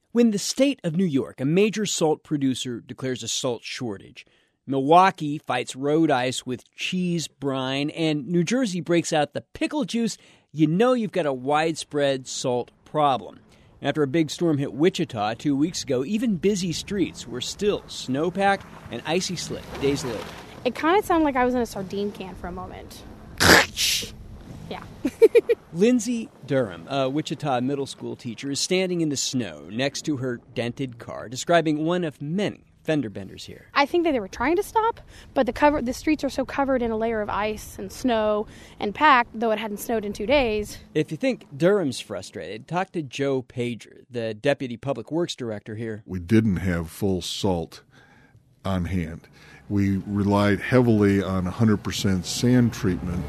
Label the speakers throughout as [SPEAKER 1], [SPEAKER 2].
[SPEAKER 1] When the state of New York, a major salt producer, declares a salt shortage, Milwaukee fights road ice with cheese brine, and New Jersey breaks out the pickle juice, you know you've got a widespread salt problem. After a big storm hit Wichita 2 weeks ago, even busy streets were still snow-packed and icy slick days later.
[SPEAKER 2] It kind of sounded like I was in a sardine can for a moment. Yeah.
[SPEAKER 1] Lindsay Durham, a Wichita middle school teacher, is standing in the snow next to her dented car, describing one of many fender benders here.
[SPEAKER 2] I think that they were trying to stop, but the streets are so covered in a layer of ice and snow and packed, though it hadn't snowed in 2 days.
[SPEAKER 1] If you think Durham's frustrated, talk to Joe Pager, the Deputy Public Works Director here.
[SPEAKER 3] We didn't have full salt on hand. We relied heavily on 100% sand treatment.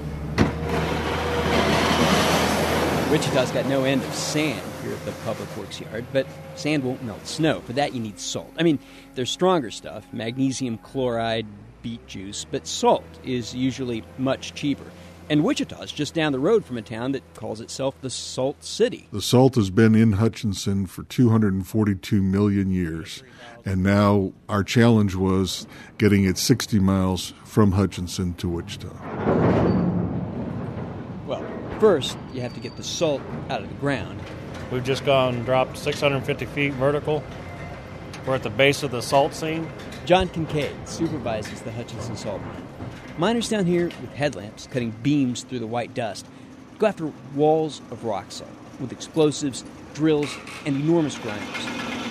[SPEAKER 1] Wichita's got no end of sand here at the Public Works yard, but sand won't melt snow. For that, you need salt. I mean, there's stronger stuff, magnesium chloride, beet juice, but salt is usually much cheaper. And Wichita's just down the road from a town that calls itself the Salt City.
[SPEAKER 3] The salt has been in Hutchinson for 242 million years, and now our challenge was getting it 60 miles from Hutchinson to Wichita.
[SPEAKER 1] Well, first, you have to get the salt out of the ground.
[SPEAKER 4] We've just dropped 650 feet vertical. We're at the base of the salt seam.
[SPEAKER 1] John Kincaid supervises the Hutchinson salt mine. Miners down here with headlamps cutting beams through the white dust go after walls of rock salt with explosives, drills, and enormous grinders.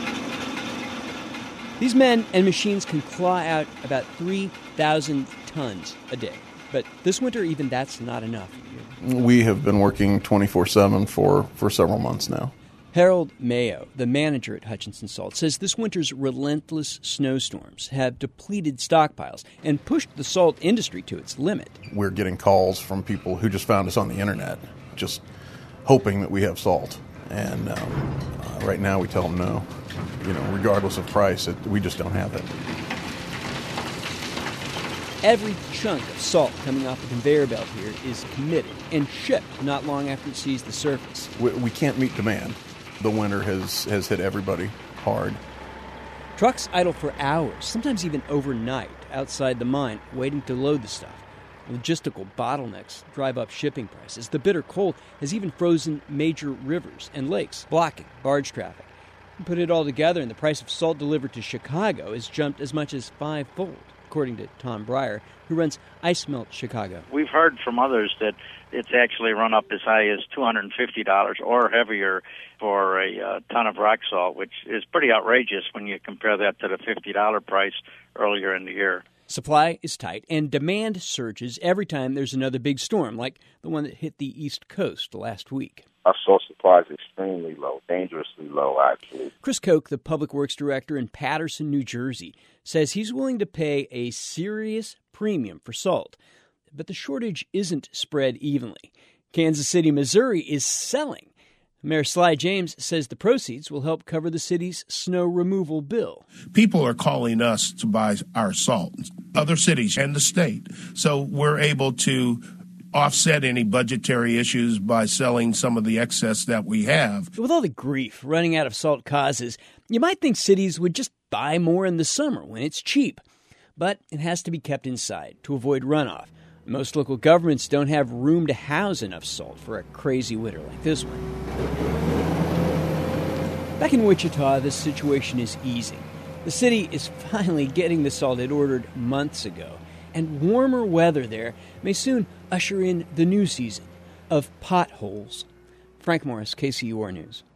[SPEAKER 1] These men and machines can claw out about 3,000 tons a day. But this winter, even that's not enough.
[SPEAKER 5] We have been working 24/7 for several months now.
[SPEAKER 1] Harold Mayo, the manager at Hutchinson Salt, says this winter's relentless snowstorms have depleted stockpiles and pushed the salt industry to its limit.
[SPEAKER 5] We're getting calls from people who just found us on the internet, just hoping that we have salt. And right now we tell them no. Regardless of price, we just don't have it.
[SPEAKER 1] Every chunk of salt coming off the conveyor belt here is committed and shipped not long after it sees the surface.
[SPEAKER 5] We can't meet demand. The winter has hit everybody hard.
[SPEAKER 1] Trucks idle for hours, sometimes even overnight, outside the mine, waiting to load the stuff. Logistical bottlenecks drive up shipping prices. The bitter cold has even frozen major rivers and lakes, blocking barge traffic. Put it all together, and the price of salt delivered to Chicago has jumped as much as fivefold, according to Tom Breyer, who runs Ice Melt Chicago.
[SPEAKER 6] We've heard from others that it's actually run up as high as $250 or heavier for a ton of rock salt, which is pretty outrageous when you compare that to the $50 price earlier in the year.
[SPEAKER 1] Supply is tight, and demand surges every time there's another big storm, like the one that hit the East Coast last week.
[SPEAKER 7] Our salt supply is extremely low, dangerously low, actually.
[SPEAKER 1] Chris Koch, the Public Works Director in Paterson, New Jersey, says he's willing to pay a serious premium for salt. But the shortage isn't spread evenly. Kansas City, Missouri is selling. Mayor Sly James says the proceeds will help cover the city's snow removal bill.
[SPEAKER 8] People are calling us to buy our salt, other cities and the state. So we're able to offset any budgetary issues by selling some of the excess that we have.
[SPEAKER 1] With all the grief running out of salt causes, you might think cities would just buy more in the summer when it's cheap. But it has to be kept inside to avoid runoff. Most local governments don't have room to house enough salt for a crazy winter like this one. Back in Wichita, the situation is easing. The city is finally getting the salt it ordered months ago. And warmer weather there may soon usher in the new season of potholes. Frank Morris, KCUR News.